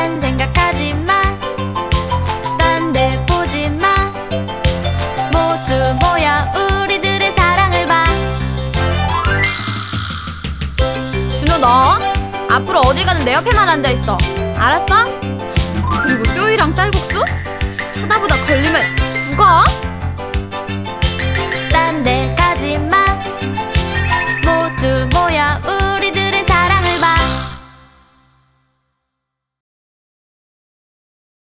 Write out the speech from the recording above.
딴 생각하지 마. 딴 데 보지 마. 모두 모여 우리들의 사랑을 봐. 준호, 너 앞으로 어딜 가든 내 옆에만 앉아있어. 알았어? 그리고 뼈이랑 쌀국수? 쳐다보다 걸리면 죽어.